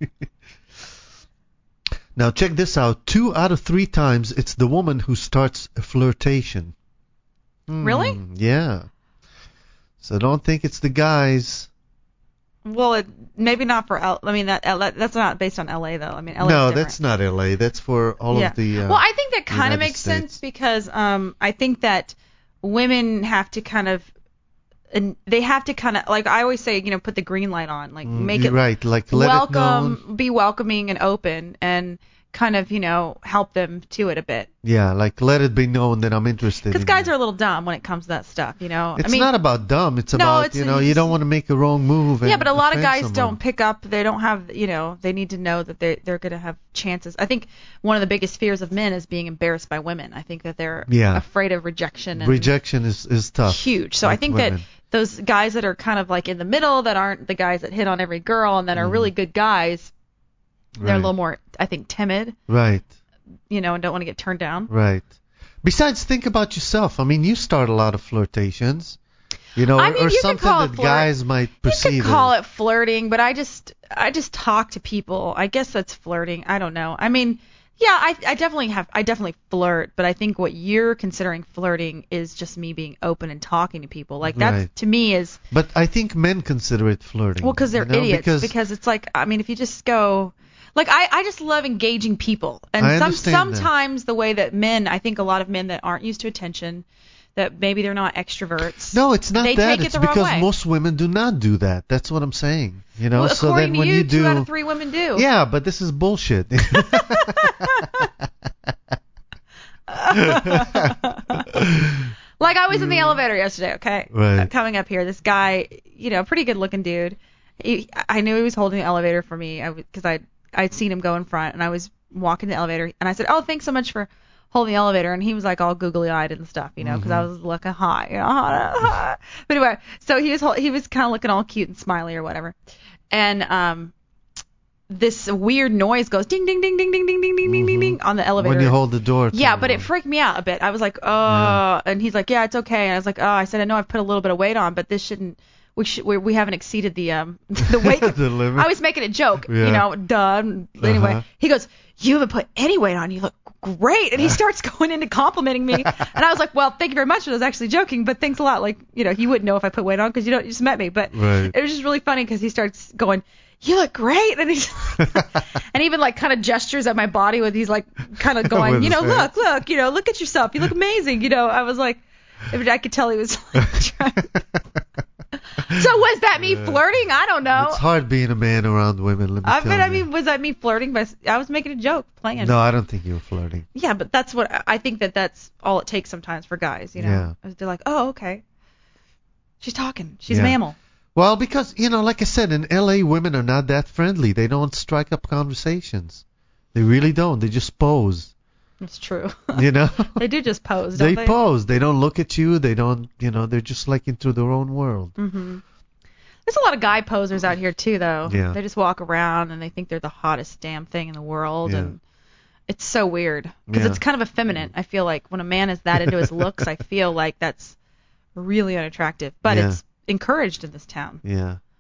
Now check this out. Two out of three times it's the woman who starts a flirtation. Hmm, Really? Yeah. So don't think it's the guys. Well, it, maybe not for L. I mean that L, that's not based on L A though. I mean L A. No, is that's different. not L A. That's for all Yeah. of the. Uh, well, I think that kind United of makes States. sense because um I think that women have to kind of and they have to kind of like I always say, you know, put the green light on, like mm, make you're it right. Like let it known. welcome, be welcoming and open, and kind of you know help them to it a bit. Yeah, like let it be known that I'm interested. Because in guys you. are a little dumb when it comes to that stuff, you know. It's I mean, not about dumb. It's No, about it's- you know you don't want to make a wrong move. And yeah, but a lot of offend guys someone. don't pick up. They don't have, you know, they need to know that they they're going to have chances. I think one of the biggest fears of men is being embarrassed by women. I think that they're Yeah. afraid of rejection and Rejection is is tough. huge. So I with think women. that those guys that are kind of like in the middle, that aren't the guys that hit on every girl and that are really good guys, they're Right. a little more, I think, timid, Right, you know, and don't want to get turned down. right. Besides, think about yourself. I mean, you start a lot of flirtations, you know, I mean, or you could something call it that flirt. guys might You perceive could call as. it flirting, but I just I just talk to people. I guess that's flirting. I don't know. I mean, yeah, I I definitely have I definitely flirt, but I think what you're considering flirting is just me being open and talking to people. Like that Right. to me is But I think men consider it flirting. well, because they're you know, idiots. Because, it's like I mean, if you just go. Like I, I just love engaging people, and I some understand that. sometimes the way that men, I think a lot of men that aren't used to attention, that maybe they're not extroverts. no, it's not they that. take it It's the wrong because way. most women do not do that. That's what I'm saying. You know, Well, so according then when to you, you do, two out of three women do. yeah, but this is bullshit. Like I was in the elevator yesterday, okay? Right. Uh, coming up here, this guy, you know, pretty good looking dude. He, I knew he was holding the elevator for me because I I'd seen him go in front, and I was walking the elevator, and I said, "Oh, thanks so much for holding the elevator." And he was like all googly eyed and stuff, you know, because I was looking hot, you know. Hot, hot. But anyway, so he was hol- he was kind of looking all cute and smiley or whatever, and um. This weird noise goes ding ding ding ding ding ding ding ding ding ding ding on the elevator. when you hold the door. to Yeah, the but it wall. freaked me out a bit. I was like, oh, Yeah. and he's like, yeah, it's okay. And I was like, oh, I said, I know I've put a little bit of weight on, but this shouldn't. We should. We, we haven't exceeded the um the weight. The limit. I was making a joke, Yeah. you know, duh. Anyway, Uh-huh. he goes, you haven't put any weight on. You look great. And he starts going into complimenting me, and I was like, well, thank you very much. I was actually joking, but thanks a lot. Like, you know, you wouldn't know if I put weight on because you don't you just met me, but Right. it was just really funny because he starts going. You look great, and he's and even like kind of gestures at my body with he's like kind of going, With you know, his hands. look, look, you know, look at yourself, you look amazing, you know. I was like, I could tell he was like trying. So was that me flirting? I don't know. It's hard being a man around women. Let me I tell mean, I you. mean, was that me flirting? But I was making a joke, playing. No, I don't think you were flirting. Yeah, but that's what I think that that's all it takes sometimes for guys, you know. They're like, oh, okay, she's talking, she's Yeah. a mammal. Well, because, you know, like I said, in L A, women are not that friendly. They don't strike up conversations. They really don't. They just pose, It's true. you know? They do just pose, don't they they? pose. They don't look at you. They don't, you know, they're just like into their own world. Mm-hmm. There's a lot of guy posers out here too, though. Yeah. They just walk around and they think they're the hottest damn thing in the world, Yeah. and it's so weird because Yeah. it's kind of effeminate. I feel like when a man is that into his looks, I feel like that's really unattractive. But Yeah. it's encouraged in this town. Yeah.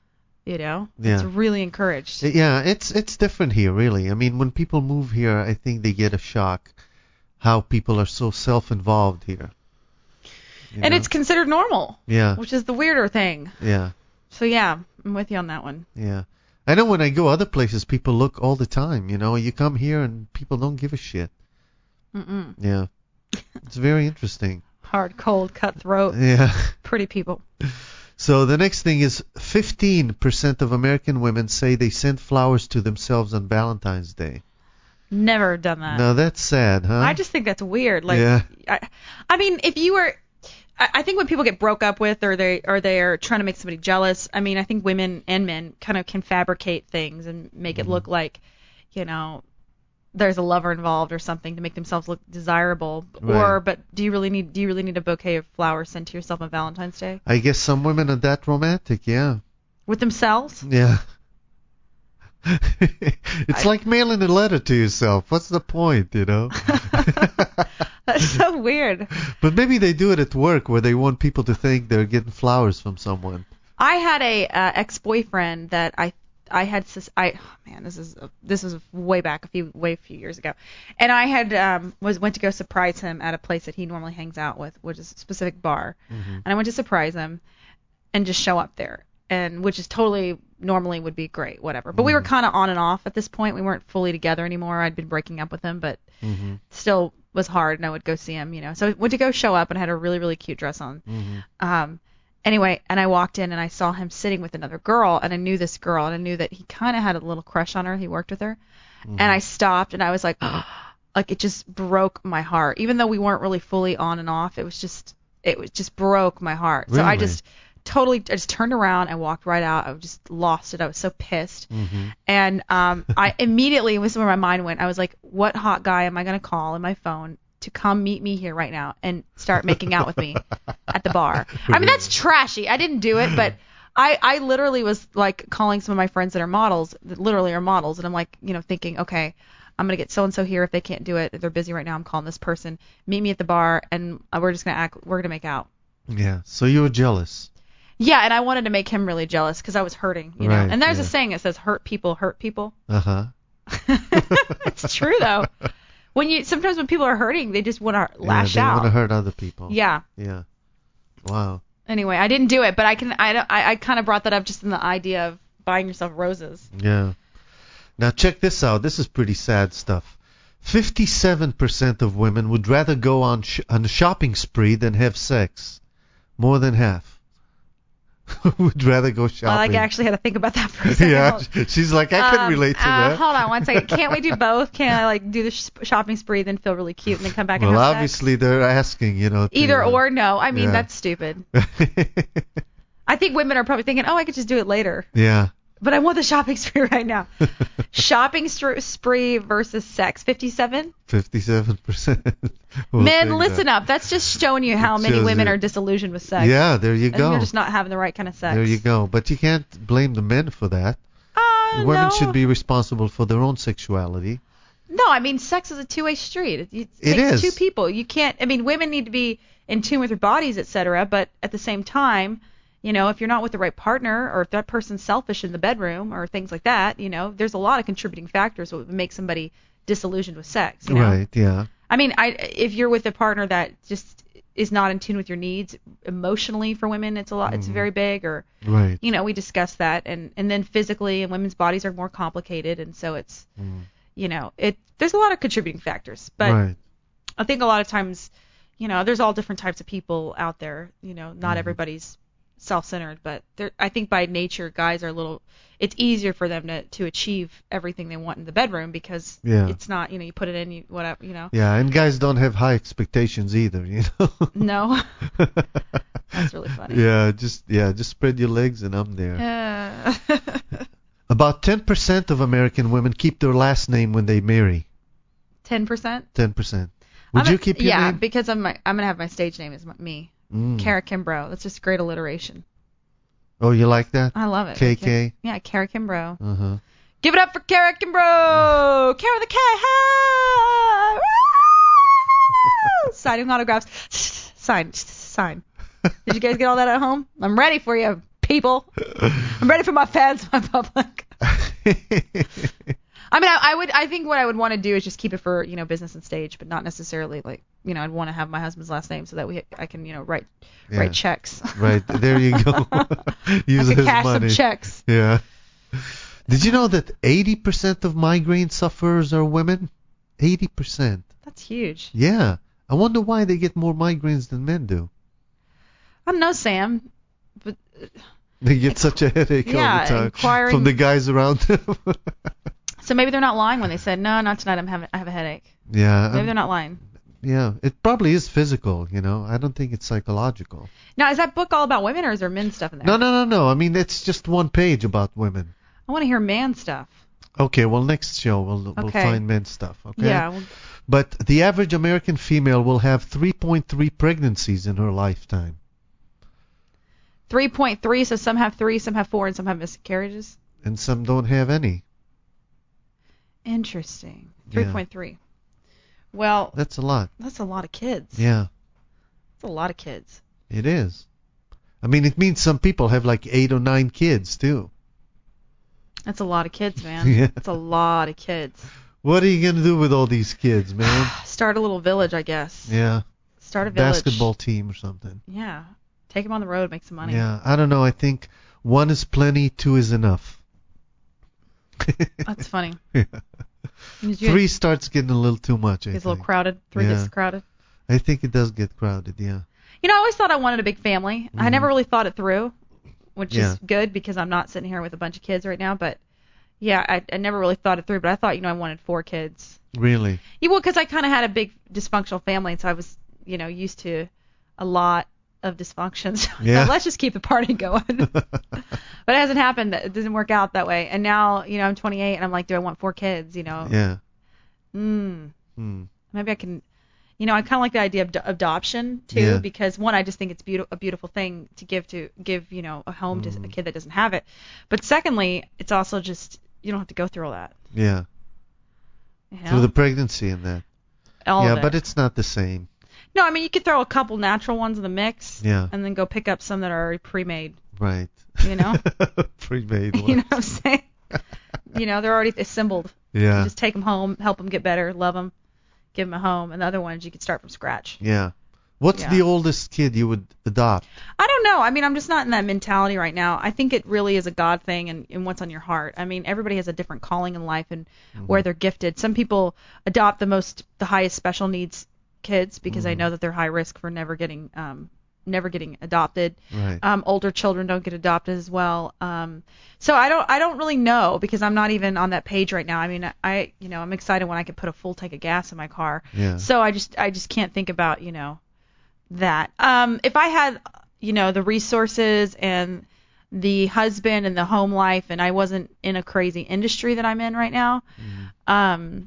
You know, Yeah. it's really encouraged. Yeah, it's it's different here, really. I mean, when people move here, I think they get a shock how people are so self-involved here. You and know? it's considered normal, yeah, which is the weirder thing. yeah, So yeah, I'm with you on that one. yeah. I know when I go other places, people look all the time. You know, you come here and people don't give a shit. Mm-mm. Yeah, it's very interesting. Hard, cold, cutthroat, Yeah. pretty people. So the next thing is fifteen percent of American women say they sent flowers to themselves on Valentine's Day. Never done that. Now that's sad, huh? I just think that's weird. Like, Yeah. I, I mean, if you were, I, I think when people get broke up with, or they, or they are trying to make somebody jealous. I mean, I think women and men kind of can fabricate things and make it look like, you know, there's a lover involved or something to make themselves look desirable. Right. Or, but do you really need, do you really need a bouquet of flowers sent to yourself on Valentine's Day I guess some women are that romantic, yeah. with themselves? Yeah. It's I- like mailing a letter to yourself. What's the point, you know? That's so weird. But maybe they do it at work where they want people to think they're getting flowers from someone. I had a uh, ex-boyfriend that I I had sus- I oh man this is this was way back a few way a few years ago, and I had um was went to go surprise him at a place that he normally hangs out with, which is a specific bar, and I went to surprise him and just show up there, and which is totally normally would be great, whatever. But we were kind of on and off at this point. We weren't fully together anymore. I'd been breaking up with him, but Mm-hmm. still was hard, and I would go see him, you know. So I went to go show up and I had a really really cute dress on. Mm-hmm. Um. Anyway, and I walked in and I saw him sitting with another girl, and I knew this girl, and I knew that he kind of had a little crush on her. He worked with her, and I stopped and I was like, like it just broke my heart. Even though we weren't really fully on and off, it was just, it was just broke my heart. So I Really? just totally, I just turned around and walked right out. I just lost it. I was so pissed, Mm-hmm. and um, I immediately, this is where my mind went. I was like, what hot guy am I gonna call in my phone to come meet me here right now and start making out with me at the bar? I mean, that's trashy. I didn't do it, but I, I literally was like calling some of my friends that are models, that literally are models, and I'm like, you know, thinking, okay, I'm gonna get so and so here. If they can't do it, if they're busy right now, I'm calling this person. Meet me at the bar, and uh, we're just gonna act. We're gonna make out. Yeah. So you were jealous. Yeah, and I wanted to make him really jealous because I was hurting, you know. Right, And there's yeah. a saying that says, "Hurt people hurt people." Uh huh. It's true though. When you sometimes when people are hurting, they just want to lash yeah, they out. want to hurt other people. Yeah. Yeah. Wow. Anyway, I didn't do it, but I can. I I, I kind of brought that up just in the idea of buying yourself roses. Yeah. Now check this out. This is pretty sad stuff. fifty-seven percent of women would rather go on sh- on a shopping spree than have sex. More than half would rather go shopping. Well, I actually had to think about that for a second. Yeah, Hold- she's like, I can Um, relate to uh, that. Hold on one second. Can't we do both? Can I like do the sh- shopping spree, then feel really cute, and then come back Well, and have sex? obviously they're asking, you know. to- Either or, no. I mean, Yeah. that's stupid. I think women are probably thinking, oh, I could just do it later. Yeah. But I want the shopping spree right now. Shopping str- spree versus sex, fifty-seven? fifty-seven percent. Men, listen up. That's just showing you how It many shows women you- are disillusioned with sex. Yeah, there you And go. you're just not having the right kind of sex. There you go. But you can't blame the men for that. Uh, Women no. should be responsible for their own sexuality. No, I mean, sex is a two-way street. It, it It takes is. two people. You can't, I mean, women need to be in tune with their bodies, et cetera, but at the same time, you know, if you're not with the right partner, or if that person's selfish in the bedroom, or things like that, you know, there's a lot of contributing factors that would make somebody disillusioned with sex, you know? Right, yeah. I mean, I if you're with a partner that just is not in tune with your needs emotionally, for women, it's a lot, it's very big, or, Right. you know, we discussed that, and, and then physically, and women's bodies are more complicated, and so it's, Mm. you know, it there's a lot of contributing factors, but Right. I think a lot of times, you know, there's all different types of people out there, you know, not everybody's self-centered, but there, I think by nature, guys are a little, it's easier for them to, to achieve everything they want in the bedroom, because Yeah. it's not, you know, you put it in, you whatever, you know. Yeah, and guys don't have high expectations either, you know. No. That's really funny. Yeah, just yeah, just spread your legs and I'm there. Uh, About ten percent of American women keep their last name when they marry. ten percent? ten percent. Would I'm you a- keep your yeah, name? because I'm my, I'm gonna have my stage name as my, me, Mm. Kara Kimbrough. That's just great alliteration. Oh, you like that? I love it. K K? Yeah, Kara Kimbrough. Uh-huh. Give it up for Kara Kimbrough! Kara the K! Hi! Woo! Signing autographs. Sign. Sign. Did you guys get all that at home? I'm ready for you, people. I'm ready for my fans, my public. I mean, I, I would. I think what I would want to do is just keep it for, you know, business and stage, but not necessarily like, you know, I'd want to have my husband's last name so that we I can, you know, write Yeah. write checks. Right, there you go. Use I could his cash money. some checks. Yeah. Did you know that eighty percent of migraine sufferers are women? eighty percent. That's huge. Yeah. I wonder why they get more migraines than men do. I don't know, Sam, but They get such a headache Yeah, all the time inquiring- from the guys around them. so maybe they're not lying when they said no, not tonight. I'm having I have a headache. yeah. Maybe um, they're not lying. Yeah. It probably is physical, you know. I don't think it's psychological. Now, is that book all about women, or is there men's stuff in there? No, no, no, no. I mean, it's just one page about women. I want to hear man stuff. Okay, well, next show we'll we'll Okay. find men's stuff, okay? Yeah. Well, But the average American female will have three point three pregnancies in her lifetime. three point three, so some have three, some have four, and some have miscarriages. And some don't have any. Interesting. Yeah. three point three. Well, That's a lot. that's a lot of kids. Yeah, That's a lot of kids. it is. I mean, it means some people have like eight or nine kids, too. That's a lot of kids, man. Yeah. That's a lot of kids. What are you going to do with all these kids, man? Start a little village, I guess. Yeah, Start a village. basketball team or something. Yeah. Take them on the road, make some money. Yeah, I don't know. I think one is plenty, two is enough. That's funny. Yeah. Is you- Three starts getting a little too much, I Gets a little think. crowded. Three Yeah. gets crowded. I think it does get crowded, yeah. You know, I always thought I wanted a big family. I never really thought it through, which Mm-hmm. Yeah. is good because I'm not sitting here with a bunch of kids right now. But yeah, I, I never really thought it through. But I thought, you know, I wanted four kids. Really? Yeah, well, because I kind of had a big dysfunctional family, and so I was, you know, used to a lot of dysfunction. So I Yeah. thought, let's just keep the party going. But it hasn't happened. It didn't work out that way. And now, you know, I'm twenty-eight, and I'm like, do I want four kids? You know, Yeah. mm, Hmm. maybe I can. You know, I kind of like the idea of ad- adoption too, Yeah. because one, I just think it's beautiful, a beautiful thing to give to give, you know, a home to a kid that doesn't have it. But secondly, it's also just you don't have to go through all that. Yeah. You know? Through the pregnancy and that. all yeah, of it. but it's not the same. No, I mean you could throw a couple natural ones in the mix, Yeah. and then go pick up some that are already pre-made. Right. You know? Pre-made You know ones. what I'm saying? You know, they're already assembled. Yeah. You just take them home, help them get better, love them, give them a home, and the other ones you could start from scratch. Yeah. What's Yeah. the oldest kid you would adopt? I don't know. I mean, I'm just not in that mentality right now. I think it really is a God thing and, and what's on your heart. I mean, everybody has a different calling in life and where they're gifted. Some people adopt the most, the highest special needs kids because they know that they're high risk for never getting, um, never getting adopted. Right. Um, older children don't get adopted as well. Um, so I don't, I don't really know because I'm not even on that page right now. I mean, I, you know, I'm excited when I can put a full tank of gas in my car. Yeah. So I just, I just can't think about, you know, that. Um, if I had, you know, the resources and the husband and the home life, and I wasn't in a crazy industry that I'm in right now, um,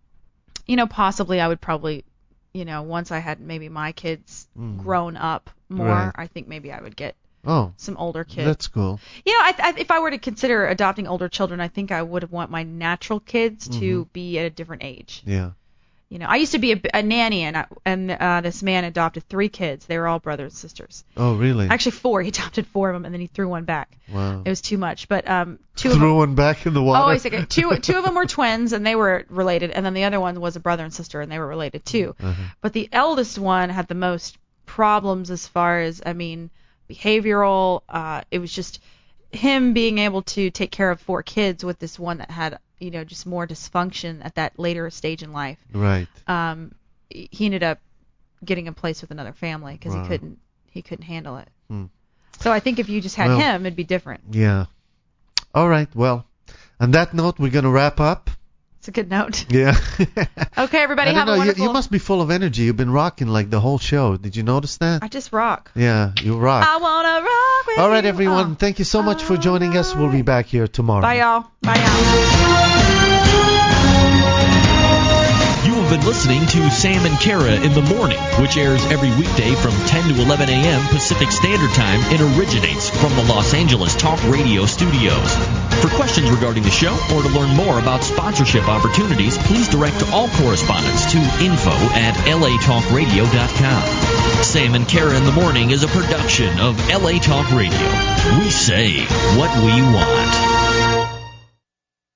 you know, possibly I would probably, you know, once I had maybe my kids grown up more, Right. I think maybe I would get Oh, some older kids. that's cool. You know, I, I, if I were to consider adopting older children, I think I would want my natural kids to be at a different age. Yeah. You know, I used to be a, a nanny, and I, and uh, this man adopted three kids. They were all brothers and sisters. Oh, really? Actually, four. He adopted four of them, and then he threw one back. Wow. It was too much. But um, two of Threw them. one back in the water. Oh, wait a second. Two two of them were twins, and they were related, and then the other one was a brother and sister, and they were related too. Uh-huh. But the eldest one had the most problems as far as, I mean, behavioral. Uh, it was just him being able to take care of four kids with this one that had, you know, just more dysfunction at that later stage in life. Right. Um, he ended up getting a place with another family because Wow. he couldn't he couldn't handle it. Hmm. So I think if you just had Well- him, it'd be different. Yeah. All right. Well, on that note, we're going to wrap up. It's a good note. Yeah. Okay, everybody, I don't have know. a You, wonderful. you must be full of energy. You've been rocking like the whole show. Did you notice that? I just rock. Yeah, you rock. I wanna rock with All right, you. everyone. Oh. Thank you so much for joining us. We'll be back here tomorrow. Bye, y'all. Bye, y'all. You have been listening to Sam and Kara in the Morning, which airs every weekday from ten to eleven a.m. Pacific Standard Time and originates from the Los Angeles Talk Radio studios. For questions regarding the show or to learn more about sponsorship opportunities, please direct all correspondence to info at l a talk radio dot com. Sam and Kara in the Morning is a production of L A Talk Radio. We say what we want.